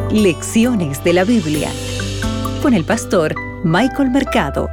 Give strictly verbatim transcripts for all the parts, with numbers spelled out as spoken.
Lecciones de la Biblia con el pastor Michael Mercado.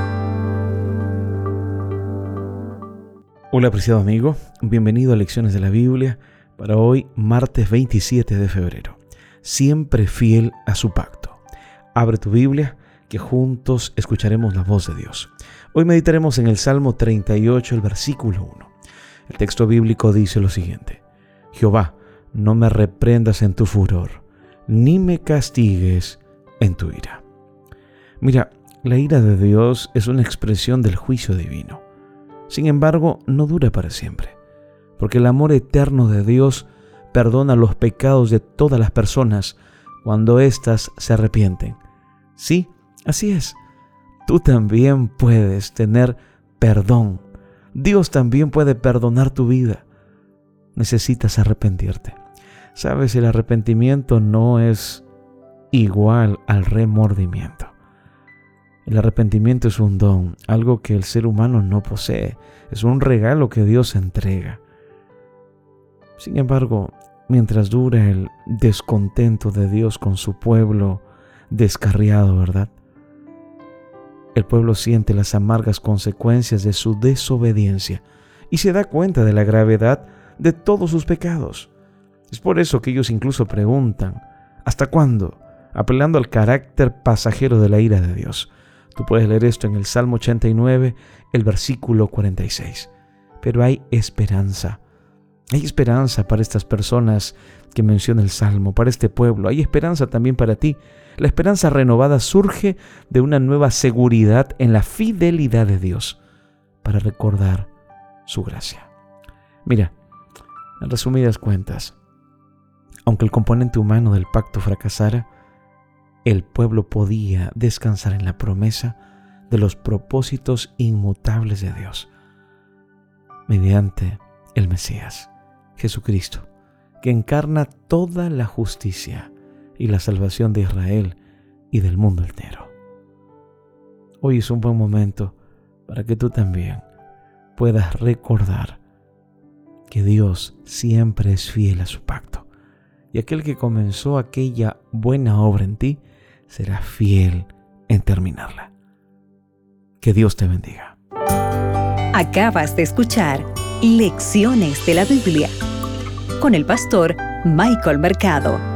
Hola apreciado amigo, bienvenido a Lecciones de la Biblia para hoy martes veintisiete de febrero. Siempre fiel a su pacto. Abre tu Biblia que juntos escucharemos la voz de Dios. Hoy meditaremos en el Salmo treinta y ocho, el versículo uno. El texto bíblico dice lo siguiente: Jehová, no me reprendas en tu furor, ni me castigues en tu ira. Mira, la ira de Dios es una expresión del juicio divino. Sin embargo, no dura para siempre, porque el amor eterno de Dios perdona los pecados de todas las personas cuando éstas se arrepienten. Sí, así es. Tú también puedes tener perdón. Dios también puede perdonar tu vida. Necesitas arrepentirte. Sabes, el arrepentimiento no es igual al remordimiento. El arrepentimiento es un don, algo que el ser humano no posee. Es un regalo que Dios entrega. Sin embargo, mientras dura el descontento de Dios con su pueblo descarriado, ¿verdad? El pueblo siente las amargas consecuencias de su desobediencia y se da cuenta de la gravedad de todos sus pecados. Es por eso que ellos incluso preguntan, ¿hasta cuándo? Apelando al carácter pasajero de la ira de Dios. Tú puedes leer esto en el Salmo ochenta y nueve, el versículo cuarenta y seis. Pero hay esperanza. Hay esperanza para estas personas que menciona el Salmo, para este pueblo. Hay esperanza también para ti. La esperanza renovada surge de una nueva seguridad en la fidelidad de Dios para recordar su gracia. Mira, en resumidas cuentas, aunque el componente humano del pacto fracasara, el pueblo podía descansar en la promesa de los propósitos inmutables de Dios mediante el Mesías, Jesucristo, que encarna toda la justicia y la salvación de Israel y del mundo entero. Hoy es un buen momento para que tú también puedas recordar que Dios siempre es fiel a su pacto, y aquel que comenzó aquella buena obra en ti será fiel en terminarla. Que Dios te bendiga. Acabas de escuchar Lecciones de la Biblia con el pastor Michael Mercado.